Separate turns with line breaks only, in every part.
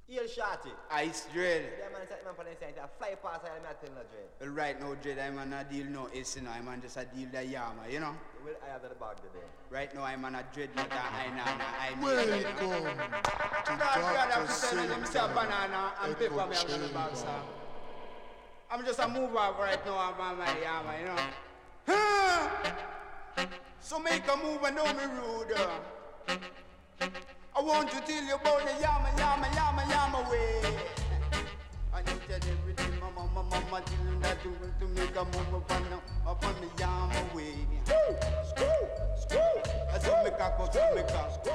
Heel shorty.
Ice dread.
Yeah, man, it's man for the side. Fly past I am not telling no dread.
Well, right now, dread, I'm on a deal no is, you know. I'm on just a deal the yama, you know.
Well, I have the bag today.
Right now, I'm on a dread not I know.
Welcome to Dr. Silver
banana and paper me
Echo
out of the bag,
Chamber.
sir. I'm just a move up right now, I'm on my yama, you know. Huh? So make a move and don't be rude. I want to tell you about the yama way. I need to tell everything, mama, tell you that to make a move upon the yama way. Screw. I saw me cock up, so me cock. Screw.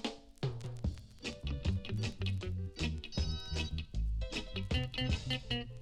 I saw me